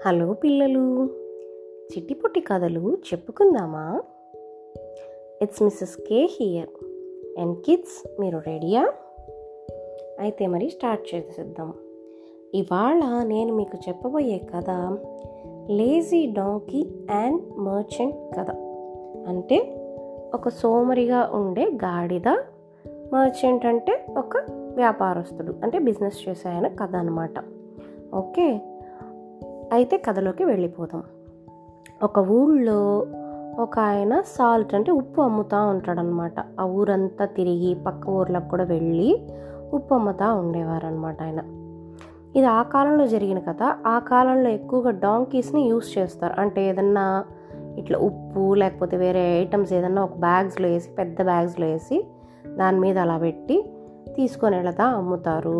Hello పిల్లలు, చిట్టి పొట్టి కథలు చెప్పుకుందామా? It's Mrs K here. And kids, మీరు రెడీయా? అయితే మరి స్టార్ట్ చేసేద్దాం. ఇవాళ నేను మీకు చెప్పబోయే కథ లేజీ డాంకీ అండ్ మర్చెంట్ కథ. అంటే ఒక సోమరిగా ఉండే గాడిద, మర్చెంట్ అంటే ఒక వ్యాపారస్తుడు, అంటే బిజినెస్ చేసే ఆయన కథ అన్నమాట. ఓకే, అయితే కథలోకి వెళ్ళిపోదాం. ఒక ఊళ్ళో ఒక ఆయన సాల్ట్ అంటే ఉప్పు అమ్ముతూ ఉంటాడనమాట. ఆ ఊరంతా తిరిగి పక్క ఊర్లకు కూడా వెళ్ళి ఉప్పు అమ్ముతూ ఉండేవారనమాట ఆయన. ఇది ఆ కాలంలో జరిగిన కథ. ఆ కాలంలో ఎక్కువగా డాంకీస్ని యూస్ చేస్తారు. అంటే ఏదన్నా ఇట్లా ఉప్పు లేకపోతే వేరే ఐటమ్స్ ఏదన్నా ఒక బ్యాగ్స్లో వేసి, పెద్ద బ్యాగ్స్లో వేసి దాని మీద అలా పెట్టి తీసుకొని వెళతా అమ్ముతారు.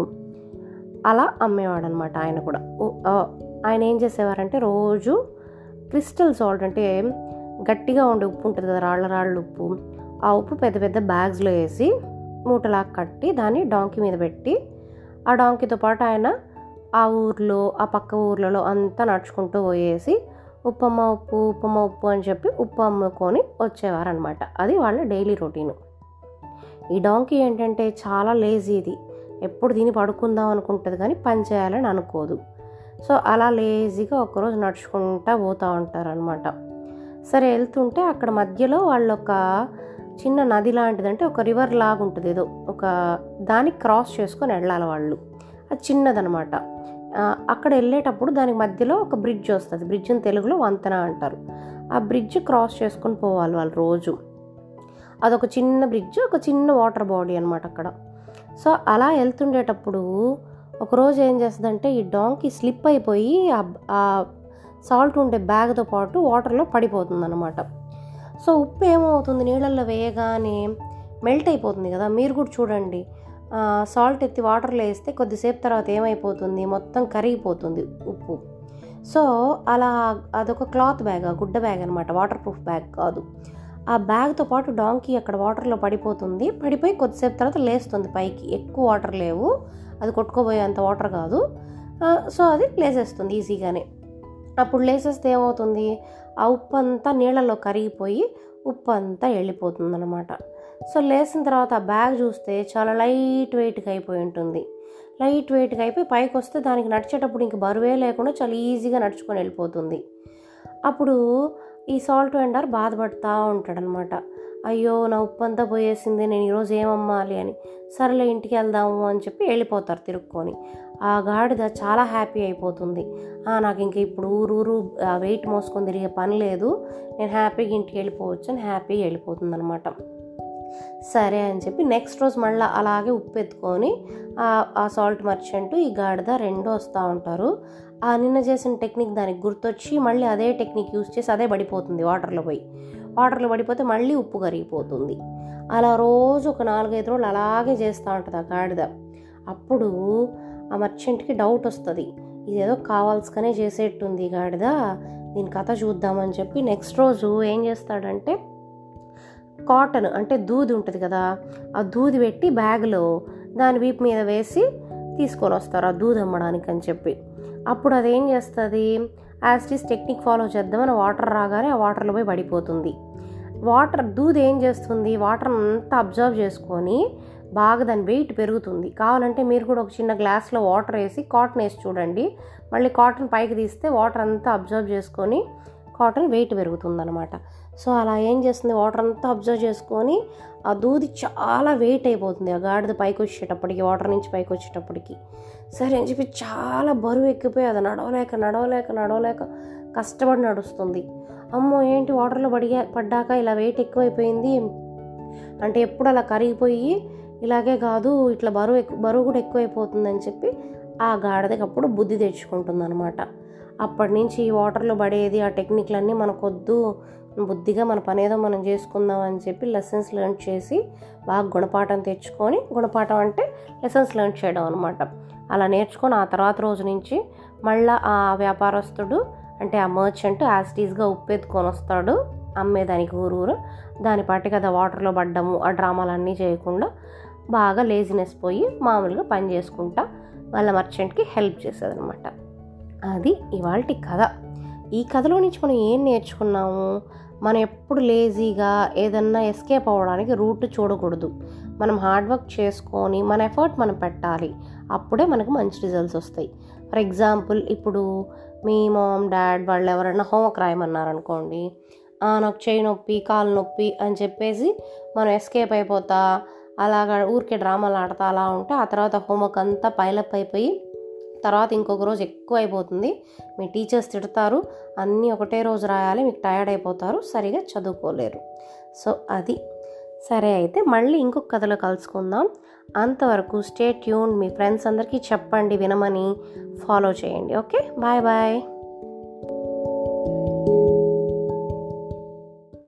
అలా అమ్మేవాడు అనమాట ఆయన కూడా. ఆయన ఏం చేసేవారంటే రోజు క్రిస్టల్ సాల్ట్ అంటే గట్టిగా ఉండే ఉప్పు ఉంటుంది కదా, రాళ్ళ ఉప్పు, ఆ ఉప్పు పెద్ద పెద్ద బ్యాగ్స్లో వేసి మూటలాగా కట్టి దాన్ని డాంకీ మీద పెట్టి, ఆ డాంకీతో పాటు ఆయన ఆ ఊర్లో ఆ పక్క ఊర్లలో అంతా నడుచుకుంటూ పోయేసి ఉప్పమ్మ ఉప్పు అని చెప్పి ఉప్పు అమ్ముకొని వచ్చేవారనమాట. అది వాళ్ళ డైలీ రొటీను. ఈ డాంకీ ఏంటంటే చాలా లేజీది. ఎప్పుడు దీన్ని పడుకుందాం అనుకుంటుంది కానీ పని చేయాలని అనుకోదు. సో అలా లేజీగా ఒకరోజు నడుచుకుంటూ పోతూ ఉంటారనమాట. సరే, వెళ్తుంటే అక్కడ మధ్యలో వాళ్ళు ఒక చిన్న నది లాంటిదంటే ఒక రివర్ లాగా ఉంటుంది, ఏదో ఒక దాన్ని క్రాస్ చేసుకొని వెళ్ళాలి వాళ్ళు. అది చిన్నదనమాట. అక్కడ వెళ్ళేటప్పుడు దానికి మధ్యలో ఒక బ్రిడ్జ్ వస్తుంది. బ్రిడ్జ్ని తెలుగులో వంతెన అంటారు. ఆ బ్రిడ్జ్ క్రాస్ చేసుకొని పోవాలి వాళ్ళు రోజు. అదొక చిన్న బ్రిడ్జ్, ఒక చిన్న వాటర్ బాడీ అనమాట అక్కడ. సో అలా వెళ్తుండేటప్పుడు ఒకరోజు ఏం చేస్తుందంటే ఈ డాంకీ స్లిప్ అయిపోయి ఆ సాల్ట్ ఉండే బ్యాగ్తో పాటు వాటర్లో పడిపోతుంది అనమాట. సో ఉప్పు ఏమవుతుంది, నీళ్ళల్లో వేయగానే మెల్ట్ అయిపోతుంది కదా. మీరు కూడా చూడండి, సాల్ట్ ఎత్తి వాటర్లో వేస్తే కొద్దిసేపు తర్వాత ఏమైపోతుంది, మొత్తం కరిగిపోతుంది ఉప్పు. సో అలా అదొక క్లాత్ బ్యాగ్, గుడ్డ బ్యాగ్ అనమాట, వాటర్ ప్రూఫ్ బ్యాగ్ కాదు. ఆ బ్యాగ్తో పాటు డాంకీ అక్కడ వాటర్లో పడిపోతుంది. పడిపోయి కొద్దిసేపు తర్వాత లేస్తుంది పైకి. ఎక్కువ వాటర్ లేవు, అది కొట్టుకోబోయేంత వాటర్ కాదు. సో అది లేసేస్తుంది ఈజీగానే. అప్పుడు లేసేస్తే ఏమవుతుంది, ఆ ఉప్పు అంతా నీళ్ళలో కరిగిపోయి ఉప్పు అంతా వెళ్ళిపోతుంది అనమాట. సో లేసిన తర్వాత ఆ బ్యాగ్ చూస్తే చాలా లైట్ వెయిట్గా అయిపోయి ఉంటుంది. లైట్ వెయిట్గా అయిపోయి పైకి వస్తే దానికి నడిచేటప్పుడు ఇంక బరువే లేకుండా చాలా ఈజీగా నడుచుకొని వెళ్ళిపోతుంది. అప్పుడు ఈ సాల్ట్ వెండర్ బాధపడుతూ ఉంటాడనమాట. అయ్యో, నా ఉప్పు అంతా పోయేసింది, నేను ఈరోజు ఏమమ్మాలి అని. సరేలే ఇంటికి వెళ్దాము అని చెప్పి వెళ్ళిపోతారు తిరుక్కొని. ఆ గాడిద చాలా హ్యాపీ అయిపోతుంది. నాకు ఇంక ఇప్పుడు ఊరు వెయిట్ మోసుకొని తిరిగే పని లేదు, నేను హ్యాపీగా ఇంటికి వెళ్ళిపోవచ్చు అని హ్యాపీగా వెళ్ళిపోతుంది అనమాట. సరే అని చెప్పి నెక్స్ట్ రోజు మళ్ళీ అలాగే ఉప్పు ఎత్తుకొని ఆ సాల్ట్ మర్చెంట్ ఈ గాడిద రెండు వస్తూ ఉంటారు. ఆ నిన్న చేసిన టెక్నిక్ దానికి గుర్తొచ్చి మళ్ళీ అదే టెక్నిక్ యూజ్ చేసి అదే పడిపోతుంది వాటర్లో పడిపోతే మళ్ళీ ఉప్పు కరిగిపోతుంది. అలా రోజు ఒక 4-5 రోజులు అలాగే చేస్తూ ఉంటుంది ఆ గాడిద. అప్పుడు ఆ మర్చెంట్కి డౌట్ వస్తుంది, ఇదేదో కావాల్సుకనే చేసేట్టుంది గాడిద, దీని కథ చూద్దామని చెప్పి నెక్స్ట్ రోజు ఏం చేస్తాడంటే కాటన్ అంటే దూది ఉంటుంది కదా, ఆ దూది పెట్టి బ్యాగ్లో దాని వీపు మీద వేసి తీసుకొని వస్తారు ఆ దూది అమ్మడానికి అని చెప్పి. అప్పుడు అదేం చేస్తుంది, యాస్టీస్ టెక్నిక్ ఫాలో చేద్దామని వాటర్ రాగానే ఆ వాటర్లో పోయి పడిపోతుంది. దూది ఏం చేస్తుంది, వాటర్ అంతా అబ్జర్వ్ చేసుకొని బాగా దాని వెయిట్ పెరుగుతుంది. కావాలంటే మీరు కూడా ఒక చిన్న గ్లాస్లో వాటర్ వేసి కాటన్ వేసి చూడండి. మళ్ళీ కాటన్ పైకి తీస్తే వాటర్ అంతా అబ్జర్వ్ చేసుకొని కాటన్ వెయిట్ పెరుగుతుంది అనమాట. సో అలా ఏం చేస్తుంది, వాటర్ అంతా అబ్జర్వ్ చేసుకొని ఆ దూది చాలా వెయిట్ అయిపోతుంది ఆ గాడిద పైకి వచ్చేటప్పటికి, వాటర్ నుంచి పైకి వచ్చేటప్పటికి. సరే అని చెప్పి చాలా బరువు ఎక్కిపోయి అది నడవలేక కష్టపడి నడుస్తుంది. అమ్మో, ఏంటి వాటర్లో పడ్డాక ఇలా వెయిట్ ఎక్కువైపోయింది అంటే ఎప్పుడు అలా కరిగిపోయి ఇలాగే కాదు, ఇట్లా బరువు కూడా ఎక్కువైపోతుందని చెప్పి ఆ గాడిదకి అప్పుడు బుద్ధి తెచ్చుకుంటుంది అనమాట. అప్పటి నుంచి ఈ వాటర్లో పడేది ఆ టెక్నిక్లన్నీ మనకొద్దు, బుద్ధిగా మన పనేదో మనం చేసుకుందాం అని చెప్పి లెసన్స్ లెర్న్ చేసి బాగా గుణపాఠం తెచ్చుకొని, గుణపాఠం అంటే లెసన్స్ లెర్న్ చేయడం అనమాట. అలా నేర్చుకొని ఆ తర్వాత రోజు నుంచి మళ్ళీ ఆ వ్యాపారస్తుడు అంటే ఆ మర్చెంట్ యాస్టీస్గా ఉప్పు ఎత్తుకొని వస్తాడు అమ్మేదానికి ఊరు. దాని పాటికి అది వాటర్లో పడ్డము ఆ డ్రామాలన్నీ చేయకుండా బాగా లేజినెస్ పోయి మామూలుగా పని చేసుకుంటా వాళ్ళ మర్చెంట్కి హెల్ప్ చేసేది అనమాట. అది ఇవాల్టి కథ. ఈ కథలో నుంచి మనం ఏం నేర్చుకున్నాము? మనం ఎప్పుడు లేజీగా ఏదన్నా ఎస్కేప్ అవ్వడానికి రూట్ చూడకూడదు. మనం హార్డ్ వర్క్ చేసుకొని మన ఎఫర్ట్ మనం పెట్టాలి. అప్పుడే మనకు మంచి రిజల్ట్స్ వస్తాయి. ఫర్ ఎగ్జాంపుల్, ఇప్పుడు మీ మామ్ డాడ్ వాళ్ళు ఎవరైనా హోంవర్క్ రాయమన్నారనుకోండి, నాకు చేయి నొప్పి కాలు నొప్పి అని చెప్పేసి మనం ఎస్కేప్ అయిపోతా అలాగా ఊరికే డ్రామాలు ఆడతా అలా ఉంటే ఆ తర్వాత హోంవర్క్ అంతా పైలప్ అయిపోయి తర్వాత ఇంకొక రోజు ఎక్కువ అయిపోతుంది. మీ టీచర్స్ తిడతారు, అన్నీ ఒకటే రోజు రాయాలి, మీకు టయర్డ్ అయిపోతారు, సరిగా చదువుకోలేరు. సో అది సరే. అయితే మళ్ళీ ఇంకొక కథలో కలుసుకుందాం. అంతవరకు స్టే ట్యూన్. మీ ఫ్రెండ్స్ అందరికీ చెప్పండి, వినమని, ఫాలో చేయండి. Okay, bye bye.